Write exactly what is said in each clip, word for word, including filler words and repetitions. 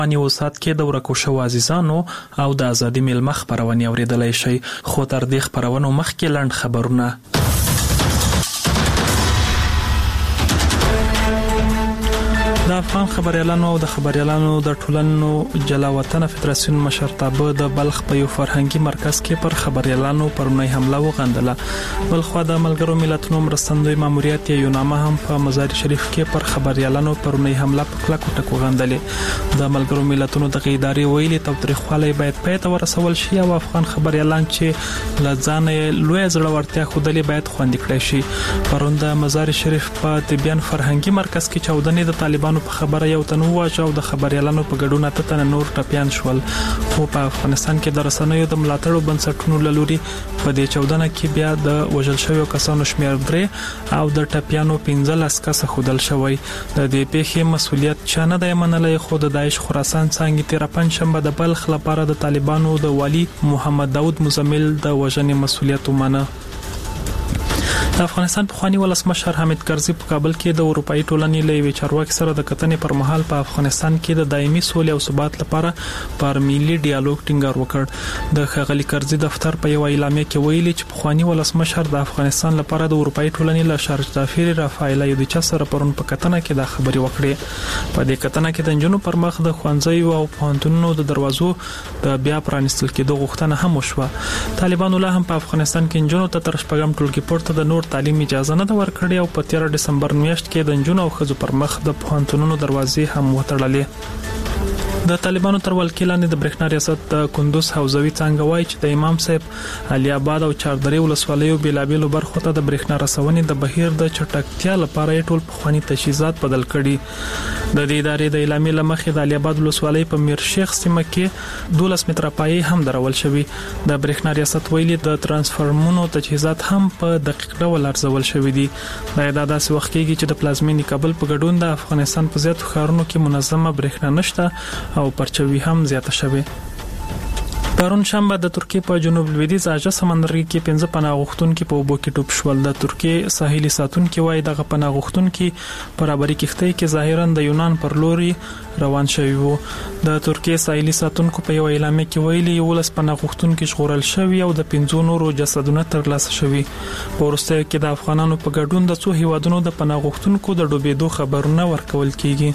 ان یو سات کې د ورکو شو عزیزانو او د ازادي میلمه خبرونه اوریدلای شي. خو تر دې خبرونو مخکې لاند خبرونه. د افغان خبريالانو او د خبريالانو د ټولنو جلا وطن فدراسیون مشرتابه د بلخ په یو فرهنګي مرکز کې پر خبريالانو پرونی حمله وغندله. بلخو د ملګرو ملتونو مرستندوی ماموریت یو نامه هم په مزار شریف کې پر خبريالانو پرونی حمله په کلکو ټکو غندلې. د ملګرو ملتونو د ادارې ویلي تاوتریخوالی باید پای ته ورسول شي او افغان خبريالان چې لځان لوی زړورتیا خودلې باید خوندې کړي شي. پرون د مزار شریف په طبيان فرهنګي مرکز کې چودنې د طالبانو په خبره یو تنو واچو د خبريالانو په ګډون ته نور ټپيان شول. خو په افغانستان کې د رسنیو د ملاتړو بنسټونو لوري په دې چودنه کې بیا د وژل شویو کسانو شمېر درې او د ټپيانو پنځلس کسه خودل شوی. د دې پیښې مسولیت چا نه دی منلای. خو د داعش خراسان څنګه تیر پنځشنبه د بلخ لپاره د طالبانو د والی محمد داود مزمل د وژنې مسولیت ومنه. د افغانستان پخوانی ولسمشر حامد کرزي په کابل کې د اروپאי ټولنې لوی چارواکي سره د کتنې پر مهال په افغانستان کې د دایمي سولې او ثبات لپاره پر ملي ډیالوګ ټینګار وکړ. د ښاغلي کرزي دفتر په یو اعلامیه کې ویلي چې پخوانی ولسمشر د افغانستان لپاره د اروپאי ټولنې له شارج دافیر رافایل یودیچا سره پرون په کتنه کې د خبري وکړې. په دې کتنه کې د جنونو پر مخ د خوانځي او پوهنتونونو د دروازو د بیا پرانستل کېدو غوښتنه هم وشوه. طالبانو له هم په افغانستان کې جنونو ته تر شپږم ټولګي پورته د نور تعلیم اجازه نه ورکړې او په تیر دسمبر میاشت کې د جنونو او خزو پر مخ د پوهنتونونو دروازې هم وتړلې. د طالبانو تر ولکې لاندې د برېښنا ریاست د کندوز حوزوي څنګه وایي چې د امام صاحب علي آباد او چاردرې ولسوالیو بیلابېلو برخو ته د برېښنا رسونې د بهیر د چټکتیا لپاره ټول پخوانی تجهیزات بدل کړي. د دې ادارې د اعلامیې لمخې د علي آباد ولسوالۍ په میر شیخ سیمه کې دولس متره پایې هم درول شوی. د برېښنا ریاست ویلي د ترانسفارمرونو تجهیزات هم په دقیق ډول ارزول شوی دي. دا داسې وخت کېږي چې د پلازمینی کابل په ګډون د افغانستان په زیاتو ښارونو کې منظمه برېښنا نشته او پرچوي هم زیاته شوه. پرون شنبه د ترکیه په جنوب لویدیځ اجازه سمندرګي کې پنځه پناه غوښتونکو په اوبو کې ټوپ شول. د ترکیه ساحلي ساتونکو وايي دغه پناه غوښتونکو برابرۍ کښتۍ کې ظاهرا د یونان پر لوري روان شوي وو. د ترکیه ساحلي ساتونکو په یو اعلامیه کې ویلي ولس پناه غوښتونکو ژغورل شوی او د پنځو نورو جسدونو ترلاسه شوي. په وروسته کې د افغانانو په ګډون د څو هیوادونو د پناه غوښتونکو د ډوبېدو خبرونه ورکول کیږي.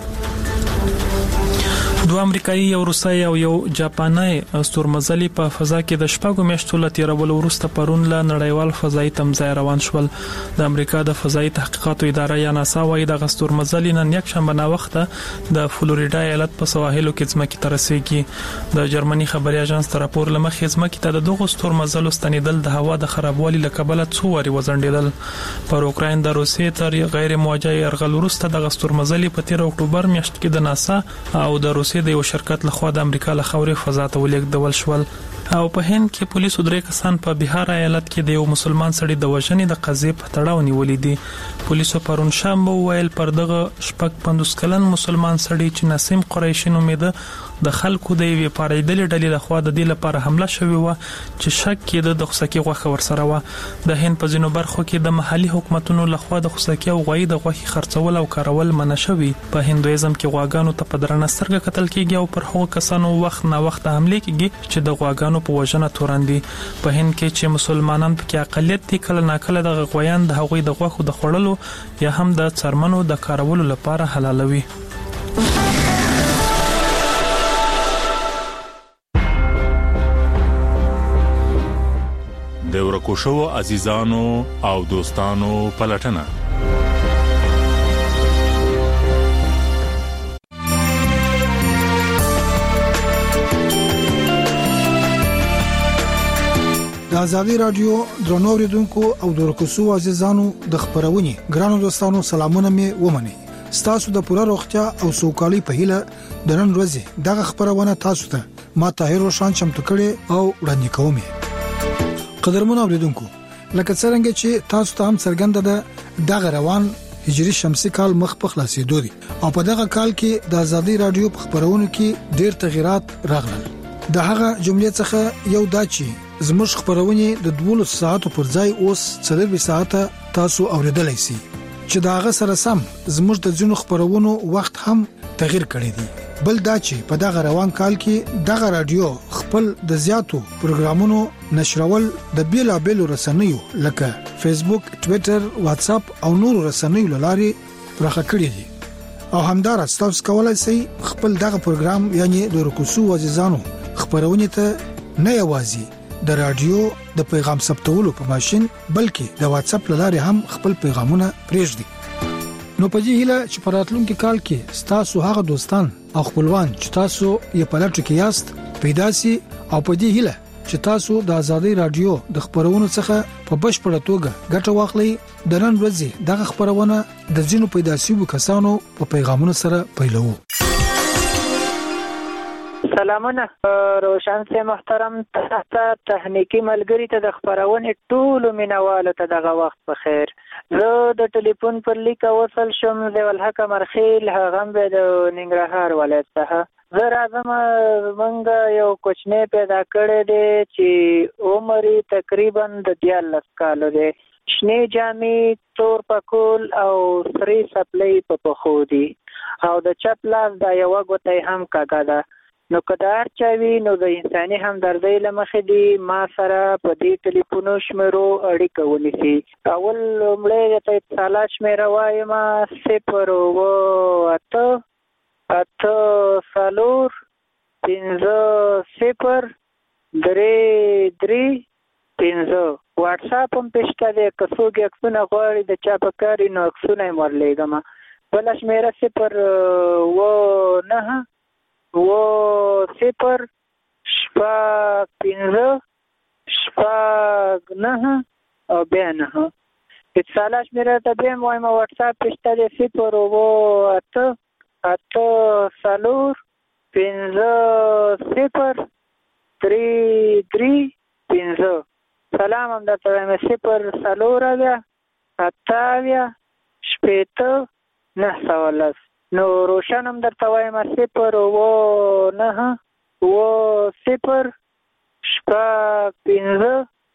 دوه امریکایي یو روسي او یو جاپاني ستورمزلي په فضا کې د شپږو میاشتو له تیرولو وروسته پرون له نړیوال فضایي تمځای روان شول. د امریکا د فضایي تحقیقاتو اداره یا ناسا وايي د ستورمزلي نن یک شنبه نه وخته د فلوریډا ایالت په سواحلو کې ځمکې ته رسیږي. د جرمني خبري اژانس تر راپور لمخې ځمکې ته د دغو ستورمزلو ستنیدل د هوا د خرابوالي له کبله څو واري وزندیدل. پر اوکراین د روسیې تر غیر موجه يرغل وروسته د ستورمزلي په تیر اکتوبر میاشت کې د ناسا او د روسیې د یو شرکت لخوا د امریکا له خاورې فضا ته ولېږدول شول. او په هند کې پولیسو درې کسان په بهار ایالت کې د یو مسلمان سړي د وژنې د قضیې په تړاو نیولې دي. پولیسو پرون شنبه ویل پر دغه شپږ پنځوس کلن مسلمان سړي چې نسیم قریشي نومېده د خلکو د یوې پارېدلې ډلې لخوا د دې لپاره حمله شوې و چې شک کېده د خوسکي غوښه ورسره و. د هند په ځینو برخو کې د محلي حکومتونو لخوا د خوسکي او غوښې د غوښې خرڅول او کارول منع شوی. په هندویزم کې غواګانو ته په درنه سترګه کتل کېږي او پر هغو کسانو وخت نه وخت حمله کېږي چې د غواګانو په وژنه توراندي. په هند کې چې مسلمانان پکې اقلیت دي کله ناکله د غویان د هغوی د غوښو د خوړلو یا هم د څرمنو د کارولو لپاره حلالوي. د ورکو شو عزیزانو او دوستانو پلټنه. د ازادي رادیو درنو اوریدونکو او د ورکو شو عزیزانو د خبرونې ګرانو دوستانو سلامونه مې ومني. ستاسو د پوره روغتیا او سوکالي په هیله د نن ورځې دغه خبرونه تاسو ته ما طاهر روشان چمتو کړي او وړاندې کوم. قدرمن اوریدونکو لکه څنګه چې تاسو ته هم څرګنده ده دغه روان هجری شمسي کال مخ په خلاصېدو دي او په دغه کال کې د ازادي رادیو په خبرونو کې ډېر تغیرات راغلل. د هغه جملې څخه یو دا چې زموږ خبرونه د دولس ساعتو پر ځای اوس څلور ساعته تاسو اوریدلای شئ چې دا هغه سره سم زموږ د ځینو خبرونو وخت هم تغیر کړی دی. بل دا چې په دغه روان کال کې دغه رادیو خپل د زیاتو پروګرامونو نشرول د بیلابېلو رسنیو لکه فیسبوک، ټوئیټر، واتس اپ او نورو رسنیو لاري پراخه کړی دي. او همدارس تاسو کولای شئ خپل دغه پروګرام یعنی د رکوسو عزیزانو خبرونه ته نه یوازي د رادیو د پیغام ثبتولو په ماشين بلکې د واتس اپ لاري هم خپل پیغامونه پریږدي. نو په دې هیله چې په راتلونکي کال کې تاسو هغه دوستان او خپلوان چې تاسو یې په لټه کې یاست پیدا سي، او په دې هیله چې تاسو د ازادي رادیو د خبرونو څخه په بشپړه توګه ګټه واخلئ. د نن ورځې دغه خبرونه د ځینو پیدا شویو کسانو په پیغامونو سره پیلوو. سلامونه روشن سي محترم تاسو تخنیکی ملګری ته د خبرونه ټول مینوالو ته دغه وخت بخیر. زه د ټلیفون پر لیک وصل شوم د ولحق مرخیل هغه به د ننګرهار ولایت څخه. زه راځم موږ یو کوچنی پیدا کړی دی چې عمر تقریبا د دیارلس کالو دی. شنې جامې، تور پکول او سری سپلۍ په پښو دي او د چپ لاس دا یوه ګوته هم کږه ده. نو که د هر چا وي نو د انساني همدردۍ له مخې دي ما سره په دې ټلیفونو شمیرو اړیکه ونیسي. اول لومړی درته اتصالات شمیره وایم: صفر اوه اته اته څلور پنځه صفر درې درې پنځه. واټساپ هم پېشته دی، که څوک عکسونه غواړي د چا په کار وي نو عکسونه یې ورلیږم. بله شمیره صفر اوه نهه اوه صفر شپږ پنځه شپږ نهه او بیا نهه. اتصالات شمیره ته بیا هم وایم: واټساپ پېشته دی صفر اوه اته اته څلور پنځه صفر درې درې پنځه. سلام هم درته وایم: صفر څلور اویا اته اویا شپېته نهه سوه لس. نو روشن هم درته وایم: صفر اوه نهه اوه صفر شپږ پنځه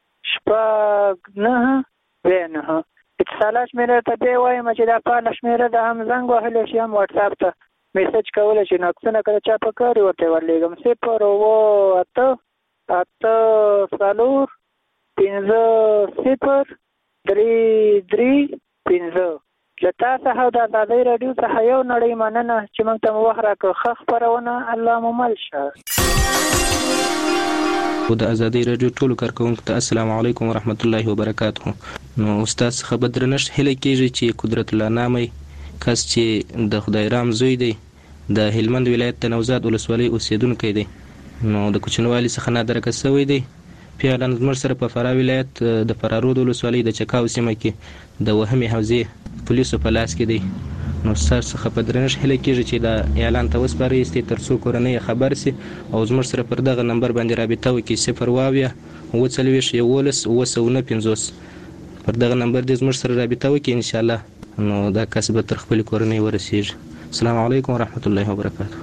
شپږ نهه بیا نهه. اتصالات شمیره ته بیا وایم چې دا فعاله شمیره ده، هم زنګ وهلی شي هم واټساپ ته میسج کولی شي. نو عکسونه که د چا په کار وي ورته یې ورلیږم: صفر اوه اته اته څلور پنځه صفر درې درې پنځه. له تا څخه د ازادۍ راډیو څخه یو نړۍ مننه چې موږ ته مو وخت راکړ. ښه خپرونه، الله مو مل شه. د ازادۍ راډیو ټولو کارکوونکو ته السلام علیکم ورحمت الله وبرکاته. نو استاد څخه به درنښت هیله کېږي چې قدرت الله نامې کس چې د خدای رام زوی دی، د هلمند ولایت د نوزاد ولسوالۍ اوسیدونکی دی، نو د کوچنوالي څخه نادرکه شوی دی. فعلا زموږ سره په فراه ولایت د فرارود ولسوالۍ د چکاو سیمه کې د وهمې حوزې پولیسو په لاس کې دی. نو ستاسو څخه په درنښت هیله کېږي چې دا اعلان ته وسپارئ تر څو کورنۍ خبر سي او زموږ سره پر دغه نمبر باندې رابطه وکړي: صفر اوه اویا اووه څلوېښت یولس اووه سوه نه پنځوس. پر دغه نمبر دې زموږ سره رابطه وکړي انشاءالله، نو دا کس به تر خپلې کورنۍ ورسېږي. السلام علیکم ورحمت الله وبرکاته.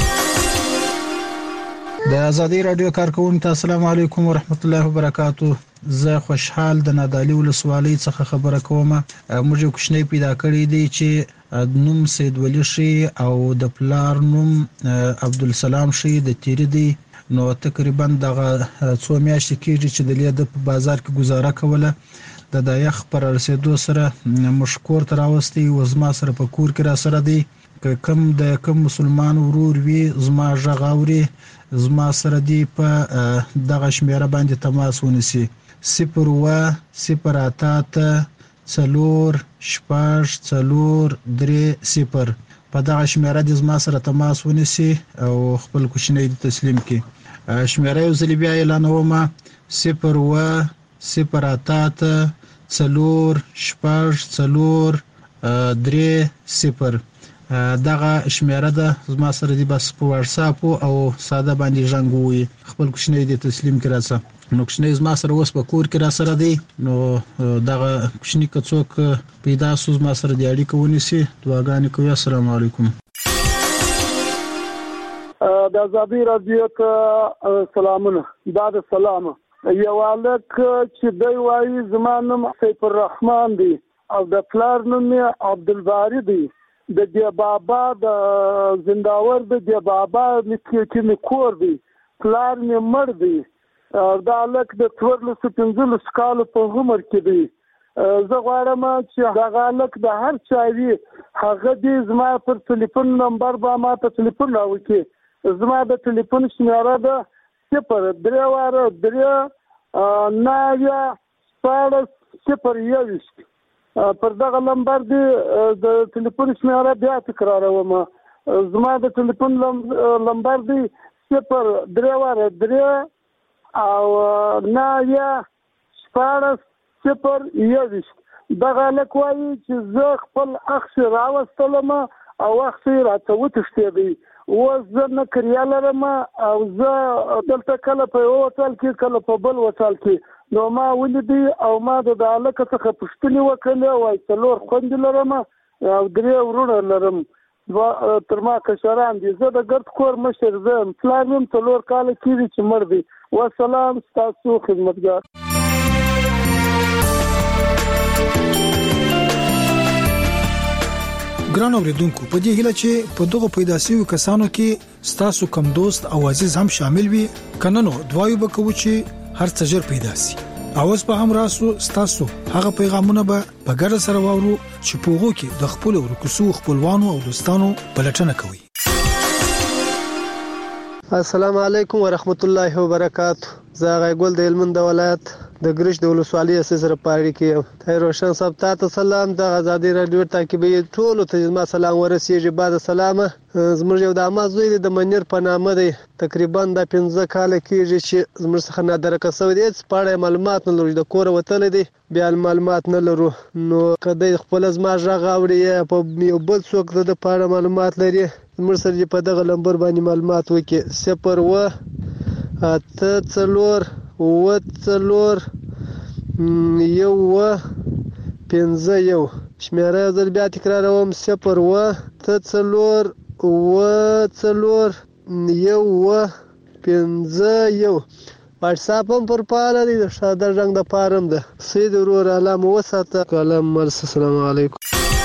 د ازادي رادیو کارکوونکو ته السلام علیکم ورحمت الله وبرکاته. زه خوشحال د نادعلي ولسوالۍ څخه خبره کوم. موږ یو کوچنی پیدا کړی دی چې نوم سید ولی شي او د پلار نوم عبدالسلام شي د تیری دی. نو تقریبا دغه څو میاشتې کېږي چې د لیده په بازار کې گزاره کوله. د دایخ پر رسیدو سره مشکور تر راوستي و زما سره په کور کې را سره دی. که کم د کم مسلمان ورور وي زما غږ اوري زما سره دی په دغه شمیره باندې تماس ونیسي: صفر اوه صفر اته اته څلور شپږ څلور درې صفر. په دغه شمیره د زما سره تماس ونیسي او خپل کوچنی تسلیم کړي. شمیره یو ځل بیا اعلانوم: صفر اوه صفر اته اته څلور شپږ څلور درې صفر. دغه شمیره ده زما سره دی، بس په واتساپ او ساده باندې ژوند وي. خپل کوچنی دی تسلیم کړه. نو کوچنی زما سره اوس په کور کې را سره دی. نو دغه کوچنی که څوک پیدا سو زما سره دی اړیکه ونیسي. دعاګانې کوي. السلام علیکم. د ازادي رادیو ته سلامونه. دا د سلام یو الک چې دی وایي زما نوم سیف الرحمن دی او د پلار نوم عبدالباری دی. د دی بابا د زنداور د دی بابا چې می کور دی پلار می مړ دی دا لک د څوارلس پنځلس کال په عمر کې دی زه غواړم چې هغه لک د هر چا وی هغه دې زما پر ټلیفون نمبر به ما ته ټلیفون راوړي زما د ټلیفون شمیره ده صفر درې واره درې ناویا شپاړس صفر یویشت پر دغه نمبر دی د ټلیفون شمیره بیا تکراروم زما د ټلیفون نمبر دی صفر درې واره درې او ناویا شپاړس صفر یویشت دغه لک وایي چې زه خپل اخ راوستلم او اخ راته وتښتېدی اوس زه نه کریا لرم او زه دلته کله په یو وتال کې کله په بل وتال کې نو ما ولیدي او ما د هلک څخه پوښتنې وکړې وایي څلور خویندې لرم او درې ورونه لرم تر ما کشران دي زه د ګرد کور مشر زه یم پلار مې څلور کاله کېږي چې مړ دی وسلام ستاسو خدمتګار ګران اوریدونکو په دې هیله چې په دغه پیدا شوی کسانو کې ستاسو کم دوست او عزیز هم شامل وي کنه نو دعایو وکړو چې هر څه ژر پیدا شي اوس په هم راسو ستاسو هغه پیغامونه به په ګډه سره واورو چې په هغه کې د خپل ورکوسو خپلوانو او دوستانو بلټنه کوي السلام علیکم ورحمت الله وبرکاتہ زه غیګل د هلمند ولایت د ګرش د ولسوالۍ سره پاره کې ته روشن صاحب تاسو سلام د آزادي رادیو تعقیبي ټول ته ما سلام ورسیږي بعد سلامه زموږ یو د امازوی د منیر په نامه دی تقریبا د پنځه کال کېږي چې زموږ څخه نادره کسو دي په معلومات نه لري د کور وتل دي بیا معلومات نه لرو نو کله خپل زما ژغ اوري په یو بل څوک د پاره معلومات لري زموږ سره په دغه لمبر باندې معلومات وکي صفر و اته څلور و څلور یو و پنځه یو شمیره زل بیا تکراروم صفر و اته څلور و څلور یو و پنځه یو واتساپ هم پر پاله دی د شاده رنګ د پارم ده سید ورور علامه وساته کلام مرس السلام علیکم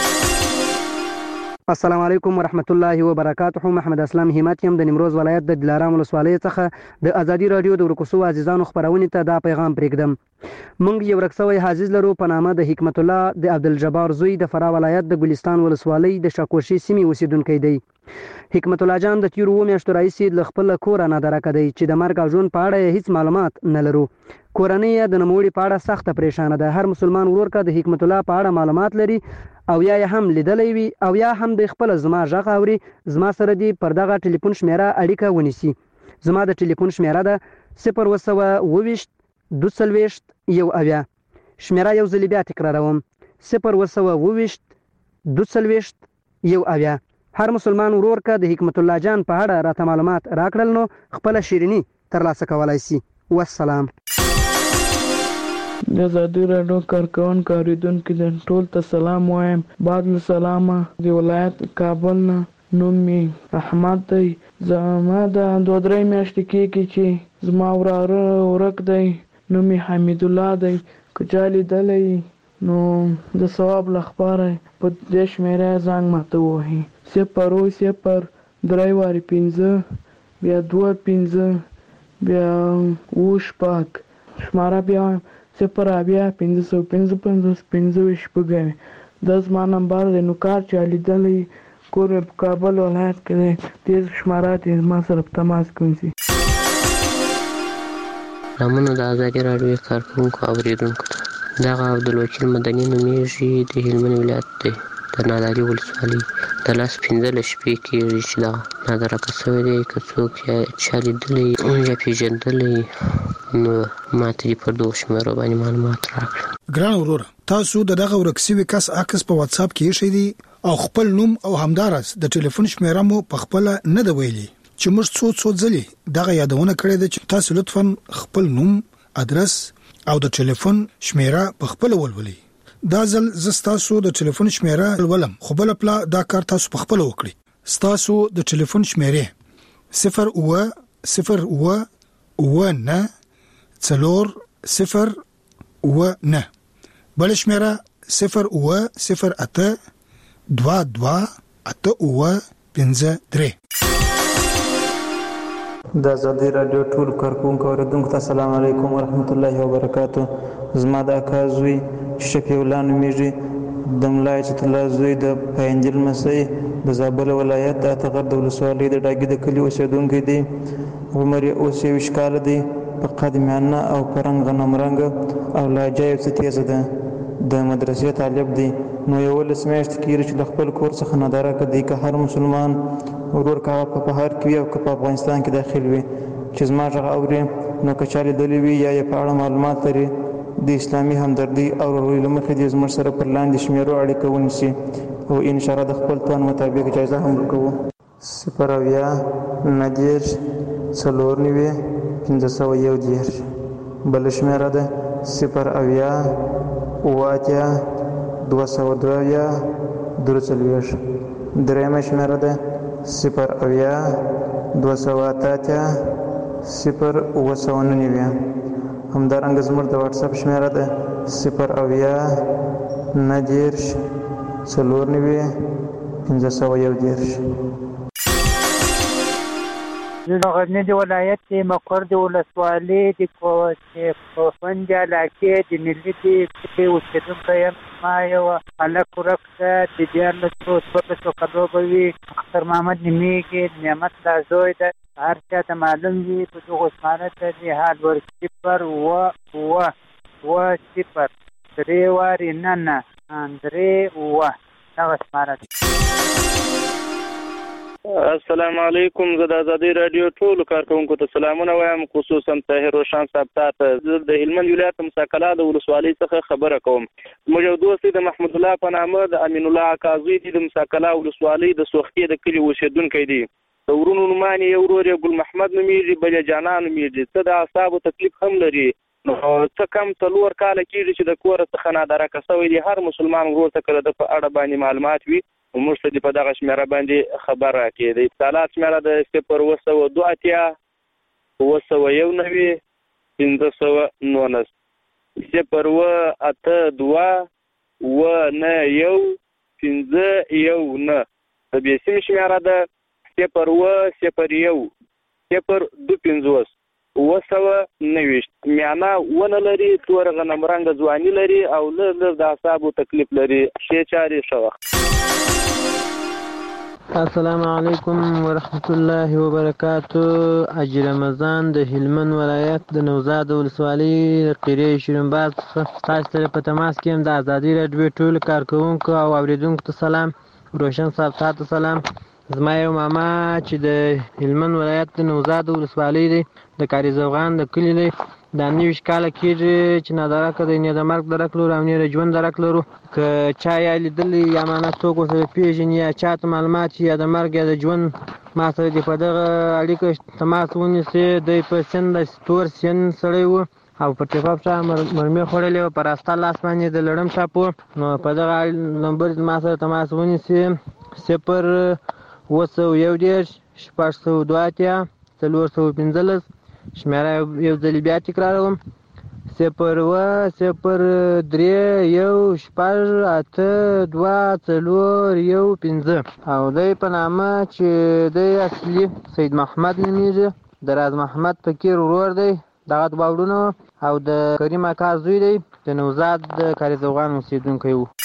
السلام علیکم ورحمت الله وبرکاته محمد اسلام همت يم د نیمروز ولایت د دلارام ولسوالۍ څخه د ازادي رادیو د ورکوسو عزیزانو خبرونه ته دا پیغام پرېږدم مونږ یو رکسوي حافظ لرو په نامه د حکمت الله د عبدالجبار زوی د فرا ولایت د ګلستان ولسوالۍ د شاکوشي سیمې اوسیدونکی دی حکمت الله جان د تیرو میاشتو راهیسې له خپل کور نه درکه دی چې د مرګ او ژوند په اړه هیڅ معلومات نه لرو کورنۍ د نوموړي په اړه سخته پریشانه ده هر مسلمان ورور کا د حکمت الله په اړه معلومات لري او یا هم لیدلې وي او یا هم د خپل زما ژغ اوري زما سره دی پر دغه ټلیفون شمیره اړیکه ونیسي زما د ټلیفون شمیره ده صفر وسوه اوویشت دوه څلوېښت یو اویا شمیره یو ځل بیا تکراروم صفر وسوه اوویشت دوه څلوېښت یو اویا هر مسلمان ورور کا د حکمت الله جان په اړه راته معلومات راکړل نو خپل شیرینی ترلاسه کولای شي والسلام د آزادي رادیو کارکونکو اوریدونکو د ټول ته سلام وایم بعد له سلامه د ولایت کابل نه نوم مې احمد دی زما د دوه درې میاشتې کېږي چې زما وراره ورک دی نوم یې حمید الله دی که چا لیدلی نو د ثواب لپاره په دې شمیره زنګ ماته ووهي صفر اووه صفر درې وارې پنځه بیا دوه پنځه بیا اووه شپږ شماره بیا صفر اویا پنځه سوه پنځه پنځوس پنځه ویشت شپږ دا زما نمبر دی نو کار چا لیدلی کور په کابل ولایت کې دی دې شماره ته زما سره په تماس کې ونیسي نامونه د ازادي راډیو کارکونکو اوریدونکو ته دغه عبدالوکیل مدني نومیږي د هلمند ولایت دی د نادعلي ولسوالۍ د لاس پنځلس شپې کېږي چې دغه نادرکه شوی دی که څوک یا چا لیدلی یا پېژندلی نو ما ته دې پر دغو شمیرو باندې معلومات راکړه ګران وروره تاسو د دغه ورک شوي کس عکس په واتساپ کې ایښی دی او خپل نوم او همداراز د ټلیفون شمیره مو په خپله نه ده ویلي چې موږ څو څو ځلې دغه یادونه کړې ده چې تاسو لطفا خپل نوم ادرس او د ټلیفون شمیره په خپله ولولئ دا ځل زه ستاسو د ټلیفون شمیره ولولم خو بله پله دا کار تاسو په خپله وکړئ ستاسو د ټلیفون شمیرې صفر اووه صفر اووه اووه نه څلور صفر اووه نه بله شمیره صفر اووه صفر اته دوه دوه اته اوه پنځه درې. د ازادي راډیو ټول کارکونکو اوریدونکو ته السلام علیکم ورحمت الله وبرکاتو. زما د اکا زوی شفیع الله نومیږي، د ملا عزت الله زوی د پاینجل مسۍ د زابل ولایت د اتغر د ولسوالۍ د ډاګي د کلي اوسېدونکی دی. عمر یې اوس یویشت کاله دی. په قد میانه او په رنګ غنم رنګه او لهجه یې څه تیزه ده. د مدرسې طالب دی. نو یولس میاشتې کېږي چې له خپل کور څخه نادارکه دی. که هر مسلمان ورور که هغه په بهر کې وي او که په افغانستان کې داخل وي چې زما غږ اوري، نو که چا لیدلی وي یا یې په اړه معلومات لري، د اسلامي همدردۍ او ورورۍ له مخې دې زموږ سره پر لاندې شمېرو اړیکه ونیسي او انشاءالله د خپل توان مطابق جایزه هم ورکوو. صفر اویا نهه دېرش څلور نوي پنځه سوه یو دېرش. بله شمېره ده صفر اویا اوه اتیا دوه سوه دوه اویا درې څلوېښت. درېیمه شمېره ده صفر اویا دوه سوه اته اتیا صفر اوه سوه نهه نوي. همدارنګه زموږ د واټساپ شمېره ده صفر اویا نهه دېرش څلور نوي پنځه سوه یو دېرش. زه د غزني د ولایت د مقر د ولسوالۍ د کوفند علاقې د ملي د کلي اوسېدونکی یم. ما یو هلک ورک ده، د دیارلسو څوارلسو کالو به وي. اختر محمد نومېږي، نعمت الله زوی ده. هر چا ته معلوم وي په دغو شماره ته د حال ور صفر اوه اوه اوه صفر درې وارې نه نه درې اوه دغه شماره ده. السلام علیکم. زه د ازادي راډیو ټولو کارکونکو ته سلامونه وایم، خصوصا طاهر روشان صاحب ته. زه د هلمند ولایت مساکلا د ولسوالۍ څخه خبره کوم. زموږ یو دوست دی د محمود الله په نامه، د امین الله اکا زوی دی، د مساکلا ولسوالۍ د سوختي د کلي اوسېدونکی دی. د ورونو نومان یې یو ورور یې ګل محمد نومیږي، بل یې جانان نومیږي. څه د اعصابو تکلیف هم لري. نو څه کم څلور کاله کېږي چې د کوره څخه نادارکه شوی دی. هر مسلمان ورور ته که د ده په اړه باندې معلومات وي، موږ ته دې په دغه شمېره باندې خبر راکړي. د اتصالات شمېره د صفر اوه سوه دوه اتیا اوه سوه یو نوي پنځه سوه نولس. صفر اوه اته دوه اوه نه یو پنځه یو نه. د بېسیم شمېره ده صفر اوه صفر یو صفر دوه پنځوس اوه سوه نوېشت. میانه ونه لري، تور غنم رنګه ځواني لري او لږ لږ د اعصابو تکلیف لري. ښې چارې ښه وخت. السلام علیکم ورحمت الله وبرکاتو. حاجي رمضان د هلمند ولایت د نوزاد ولسوالۍ د قریه شیرینباز څخه تاسو سره په تماس کې یم. د ازادي راډیو ټولو کارکوونکو او اوریدونکو ته سلام. روشن صاحب ته سلام. زما یو ماما چې د هلمند ولایت د نوزاد ولسوالۍ دی، د کاري زوغان د کلي دی. دا نویشت کاله کېږي چې نادارکه دی، نه د مرګ درک لرو او نه د ژوند درک لرو. که چا یا لیدلی یا معنا څوک ورسره پېژني یا چا ته معلومات یا د مرګ یا د ژوند ما سره دې په دغه اړیکه تماس ونیسي. دی په سن د تور سن سړی و او په ټیپاپ چا مرمۍ خوړلې وه، په راسته لاس باندې د لړم چاپ و. نو په دغه نمبر ما سره تماس ونیسي صفر اوه سوه یو دېرش شپږ سوه دوه اتیا څلور سوه پنځلس. شمېره یو ځلې بیا تکراروم صفر اوه صفر درې یو شپږ اته دوه څلور یو پنځه. او دی په نامه چې دی اصلي سید محمد نومیږي، د راز محمد فقیر ورور دی. دغه دوه وروڼه او د کریم اکا زوی دی، د نوزاد د کاري زوغان اوسېدونکی و.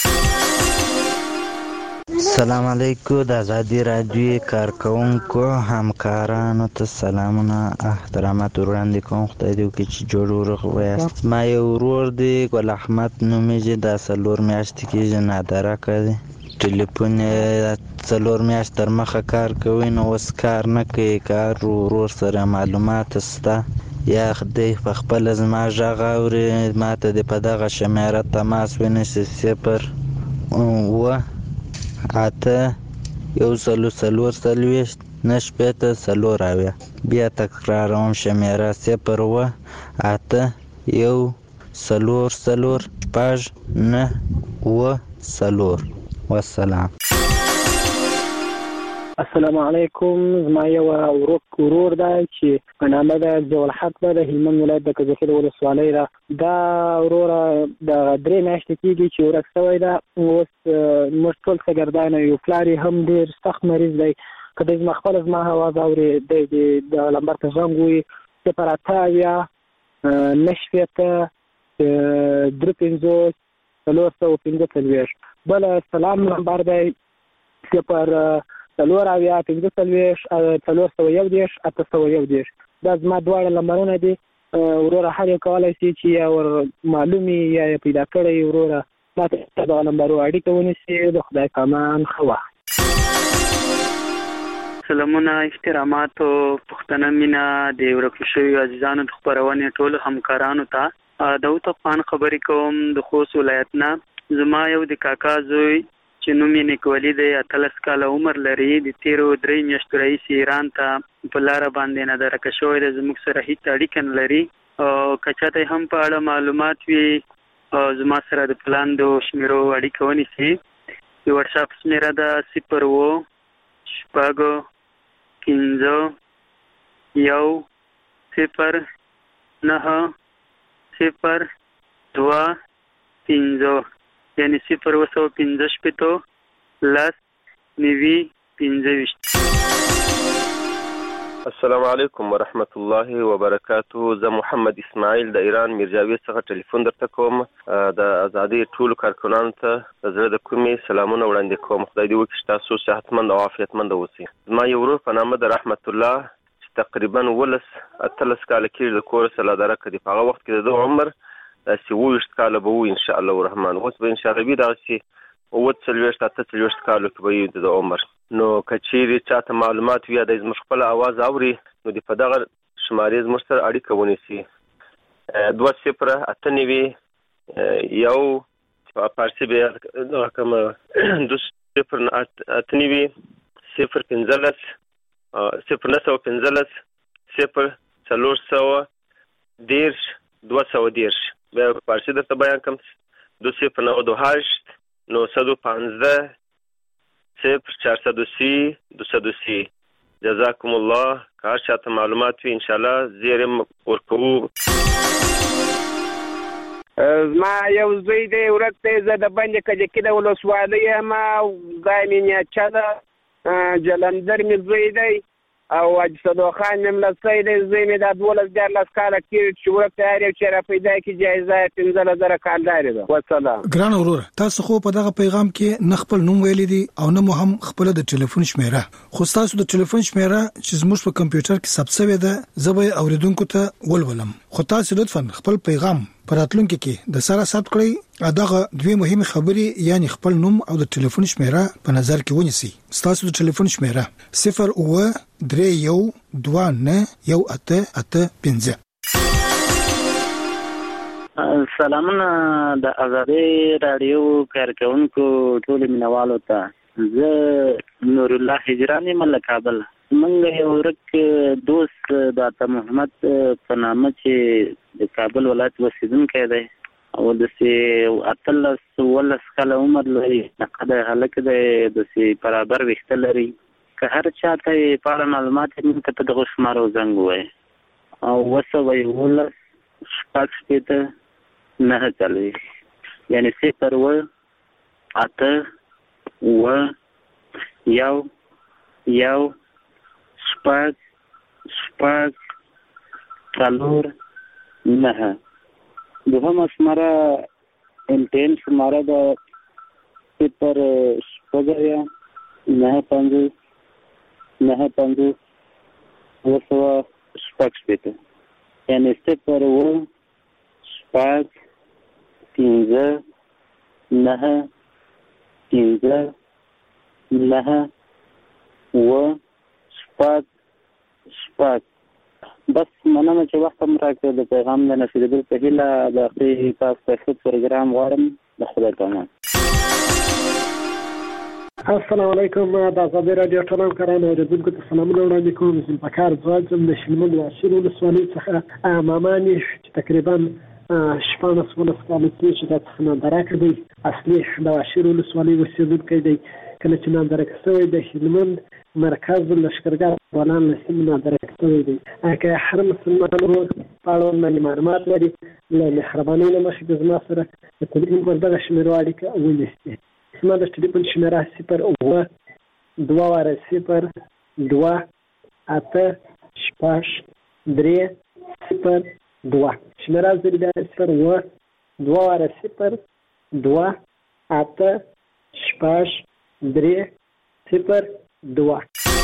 السلام علیکم. د ازادي راډیو کارکوونکو همکارانو ته سلامونه احترامات وړاندې کوم. خدای دې وکړي چې جوړ ورغ ویاست. ما یو ورور دی ګل احمد نومیږي، دا څلور میاشتې کېږي نادارکه دی. ټلیفون یې څلور میاشت تر مخه کار کوي، نو اوس کار نه کوي. کار ورور سره معلومات شته یا خدای په خپله زما غږ اوري، ما ته دې په دغه شمېره تماس ونیسي صفر اوه اته یو څلور څلور څلوېښت نهه شپېته څلور اویا. بیا تکراروم شمېره صفر اوه اته یو څلور څلور شپږ نهه اوه څلور. والسلام. السلام علیکم. زما یو ورک ورور دی چې په نامه د ضیاء الحق دی د هلمند ولایت د کجکي د ولسوالۍ ده. دا ورور د درې میاشتې کېږي چې ورک شوی ده. اوس موږ ټول شاګردان یو، پلار یې هم ډېر سخت مریض دی. که دی زما خپله زما اواز اوري دی د لمبر ته زنګ ووایي صفر اته اویا نهه شپېته درې پنځوس څلور سوه پنځه څلوېښت. بل سلام نمبر دی صفر څلور اویا پنځه څلوېښت څلور سوه یو دېرش اته سوه یو دېرش. دا زما دواړه نمبرونه دي. وروره هر یو کولی شي چې یا ور معلوم یا یې پیدا کړی وروره ما ته دغه نمبرو اړیکه ونیسي. د خدای په امان ښه وخت. سلامونه، احترامات او پښتنه مینا د ورکو شویو عزیزانو د خپرونې ټولو همکارانو ته د وطن خبرې کوم د خوست ولایت نه. زما یو د کاکا زوی چې نوم یې نیکولي دی، اتلس کاله عمر لري. د تیرو درې میاشتو راهیسې ایران ته په لاره باندې نادرکه شوی دی. زموږ سره هیڅ اړیکه نه لري. که چاته هم په اړه معلومات وي زما سره د پلاندو شمیرو اړیکه ونیسي. د وټساپ شمیره ده صفر اووه شپږ پنځه یو صفر نهه صفر دوه پنځه، یعنی صفر اوه سوه پنځه شپېته لس نوي پنځه ویشت. السلام علیکم ورحمت الله وبرکاته. زه محمد اسماعیل د ایران میرجاوید څخه ټلیفون درته کوم. د ازادۍ ټولو کارکنانو ته د زړه د کومې سلامونه وړاندې کوم. خدای دې وکړي چې تاسو صحتمند او عافیتمند اوسئ. زما یو ورور په نامه د رحمت الله چې تقریبا ولس اتلس کاله کېږي د کور سره درکه دي. په هغه وخت کې د ده عمر داسې اووه ویشت کاله به وي انشاءالله الرحمن. اوس به انشاءالله وي دغسې اووه څلوېښت اته څلوېښت کالو کې به وي د ده عمر. نو که چیرې چاته معلومات وي یا دی زموږ خپله اواز اوري نو د په دغه شمارې زموږ سره اړیکه ونیسي. دوه صفره اته نوي یو په فارسي به دغه کومه دوه صفر اته نوي صفر پنځلس صفر نه سوه پنځلس صفر څلور سوه دېرش دوه سوه دېرش. بیا په فارسي درته بیان کړم دو صفر نود و هشت نهصد و پانزده صفر چهارصد و سی دوصد و سی. جزاکم الله. که هر چاته معلومات وي انشاءالله زیر ورکوو. زما یو زوی دی ورک دی. زه د بند کجکي د ولسوالۍ یم. ځای مې نیچه ده. جلندر مې زوی دی او حاجي صدوق خان مې ملسی دی. زوی مې دا دولس دیارلس کاله کېږي چې ورک دی. هر یو چې را پیدا کړي جایزه یې پنځلس زره کالدارې ده. وسلام. ګران وروره، تاسو خو په دغه پیغام کې نه خپل نوم ویلی دی او نه مو هم خپل د ټلیفون شمیره. خو تاسو د ټلیفون شمیره چې زموږ په کمپیوټر کې ثبت شوې ده زه به اوریدونکو ته ولولم. خو تاسو لطفا خپل پیغام په راتلونکي کې د سره ثبت کړئ. دغه دوه مهمه خبرې یعنی خپل نوم او د ټلیفون شمیره په نظر کې ونیسئ. تاسو د ټلیفون شمیره صفر اووه درې یو دوه نه یو اته اته پنځه. سلامونه د ازادۍ رادیو کارکونکو ټولو مینوالو ته. زه نور الله هجرانی مله کابل. موږ یو ورک دوست د عطا محمد په نامه چې د کابل ولایت اوسیدونکی دی او داسې اتلس اوولس کاله عمر لري. نقد هلک دی، داسې برابر ویښته لري. که هر چاته یې په اړه معلومات وي موږ ته په دغو شمارو زنګ ووایي. او اوه سوه یولس شپږ شپېته نهه څلوېښت، یعنې صفر اوه اته اوه یو یو شپږ شپږ څلور نهه. دوهمه شماره امتحان شماره ده صفر شپږ اویا نهه پنځوس نهه پنځوس اوه سوه شپږ شپېته، یعنې صفر اوه شپږ پنځه نهه پنځه نهه اوه شپږ شپږ. بس مننه چې وخت هم راکړې. د پیغام د نشریدو په هیله د اخري تاسو ته ښه پروګرام غواړم. د خدای په امان. السلام علیکم. د ازادۍ راډیو ټول همکارانو او اورېدونکو ته سلامونه وړاندې کوم. ذوالفقار ځواج یم د شلمند واشیر ولسوالۍ څخه. ماما مې چې تقریبا شپاړس ولس کاله کېږي چې دا څخه ناندراکه دی. اصلي د واشیر ولسوالۍ اوسېدونکی دی. کله چې ناندراکه شوی د هلمند مرکز لشکرګاه افغانان له سیمې نه درک شوی دی. که هر مسلمان ورور په اړوند باندې معلومات لري له مهربانۍ له مخې د زما سره د تلیفون پر دغه شمېرو اړیکه ونیسي. زما د ټلیفون شمېره صفر اووه دوه واره صفر دوه اته شپږ درې صفر دوه. شمېره زه بیا صفر اووه دوه واره صفر دوه اته شپږ درې صفر دوه.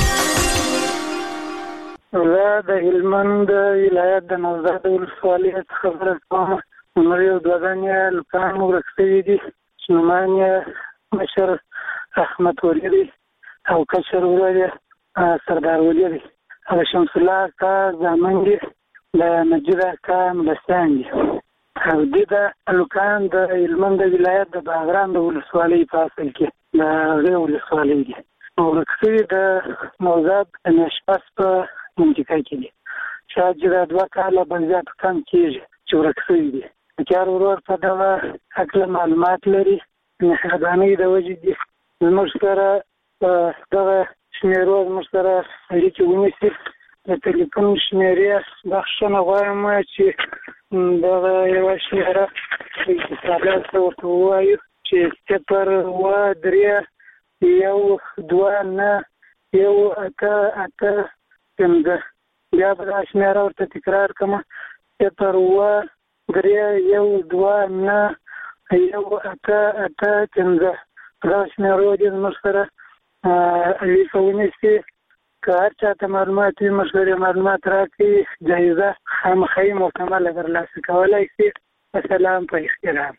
زه د هلمند ولایت د نوزاد ولسوالۍ څخه خبره کوم. عمر یو دوه دانې لوکان ورک شوي دي. نومان یې مشر احمد ولي دی او کشر ورور یې سردار ولي دی. او شمس الله اکا زامن دي د نجیب اکا ملستان دي. او دې د لوکان د هلمند ولایت د باغران د ولسوالۍ په اصل کې د هغې ولسوالۍ دي. ورک شوي د نوزاد د میاشت په منطقه کې دي. شاید چې دا دوه کاله به زیات کم کېږي چې ورک شوي دي. د کار ورور په دغه هکله معلومات لري. مهربانۍ د وجې دي زموږ سره دغه شمېرو زموږ سره اړیکې ونیسي. د تلیفون شمېرې بخښنه غواړم چې دغه یوه شمېره اتصالات ته ورته ووایو چې صفر اووه درې یو دوه نه یو اته اته پنځه. بیا به دا شمېره ورته تکرار کړم صفر اووه درې یو دوه نه یو اته اته پنځه. دا شمېرو دې زموږ سره اړیکه ونیسي. که هر چاته معلومات وي موږ سره معلومات راکړي جایزه خامخا مکمله ترلاسه کولی شي. السلام په احترام.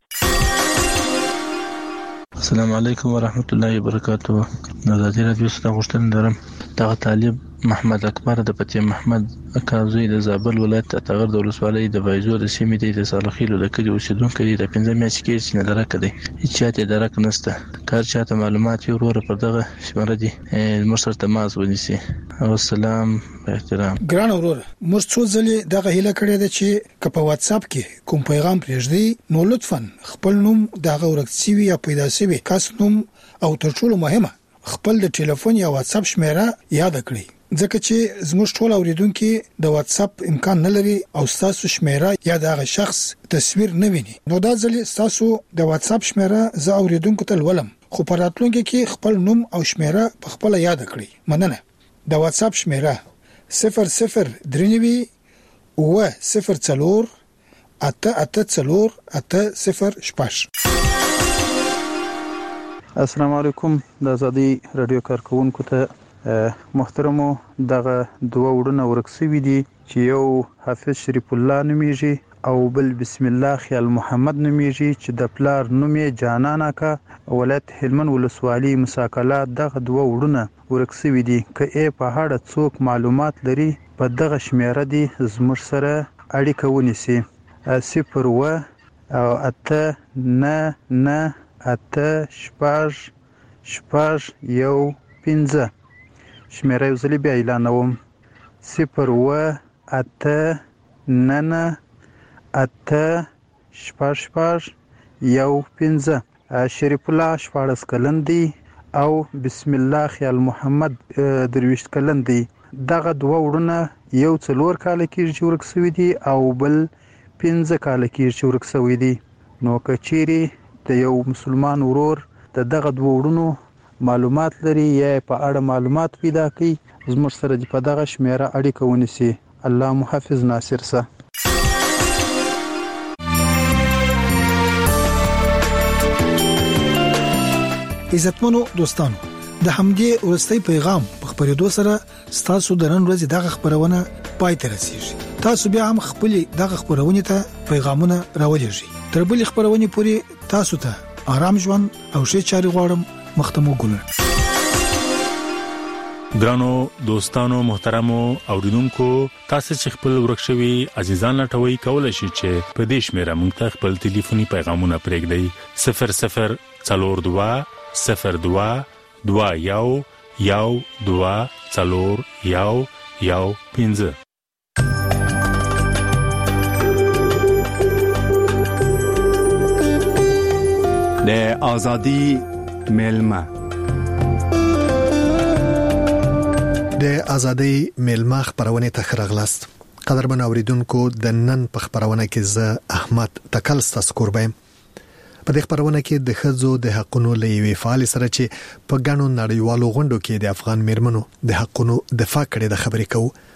السلام علیکم ورحمت الله وبرکاته. د ازادي راډیو څخه غوښتنه لرم دغه طالب محمد اکبر د پتی محمد اکازوی د زابل ولایت اتغر د ولسوالۍ د بایزو د سیمې د صالحیلو د کلی اوسیدونکو دی. د پنځه میاشتې کې چې نه درک دی هیڅ چاته درک نشته. کار چاته معلومات یو ورور پر دغه شماره دي موږ سره تماس ونیسي. او سلام احترام. ګران ورور موږ څو ځلې دغه هیله کړې ده چې که په واتس اپ کې کوم پیغام پرېږدي نو لطفا خپل نوم دغه ورکسي یا پیدا شوی کس نوم او تر ټولو مهمه خپل د ټلیفون یا واتس اپ شمیره یاد کړئ. ځکه چې زموږ ټول اوریدونکو د واتس اپ امکان نه لري او تاسو شمیره یا دغه شخص تصویر نه ویني. نو دا ځلې تاسو د واتس اپ شمیره زه اوریدونکو ته ولم خو په راتلونکي کې خپل نوم او شمیره په خپل یاد کړئ. مننه. د واتس اپ شمیره صفر صفر درنوي او صفر څلور اته اته څلور اته صفر شپږ. السلام علیکم. د ازادي رادیو کارکونکو ته محترمو دغه دوه وړونه ورک شوي دي چې یو حافظ شریف الله نومیږي او بل بسم الله خیال محمد نومیږي چې د پلار نوم یې جانان اکا ولایت هلمند ولسوالۍ مساکلات. دغه دوه وړونه ورک شوي دي. که یې په اړه څوک معلومات لري په دغه شمیره دي زموږ سره اړیکه ونیسي. صفر اووه او اته نه نه اته شپږ شپږ یو پنځه. شمیره یو ځلې بیا اعلانوم صفر اووه اته نه نه اته شپږ شپږ یو پنځه. شریف الله شپاړس کلن دی او بسم الله خیال محمد درویشت کلن دی. دغه دوه وړونه یو څلور کاله کېږي چې ورک شوي دي او بل پنځه کاله کېږي چې ورک شوي دي. نو که چیرې د یو مسلمان ورور د دغه دوه وړونو معلومات لري یا په اړه معلومات پیدا کړي زموږ سره د په دغه شمیره اړیکه ونیسي. الله محافظ ناصر سه. عزتمنو دوستانو د همدې ورستۍ پیغام په خبرېدو سره ستاسو د نن ورځې دغه خبرونه پای ته رسیږي. تاسو بیا هم خپل دغه خبرونه ته پیغامونه راولېږئ. تر بلې خبرونه پورې تاسو ته آرام ژوند او ښه چاري غواړم. مختمو ګلر. ګرانو دوستانو محترمو اوریدونکو تاسو چې خپل ورکشوي عزیزان لټوي کولای شئ چې په دې شمیره موږ ته خپل ټلیفوني پیغامونه پرېږدئ. صفر صفر څلور دوه صفر دوه دوه یو یو دوه څلور یو یو پنځه. د ازادي ملما د ازادي میلمه خبرونه ته خرغلاست. قدرمن اوریدونکو د نن په خبرونه کې زه احمد تکل ستاسو قربایم. په دې خبرونه کې د ښځو د حقونو لوي فعال سره چې په ګڼو نړیوالو غونډو کې د افغان میرمنو د حقونو دفاع کړي د خبرې کوو.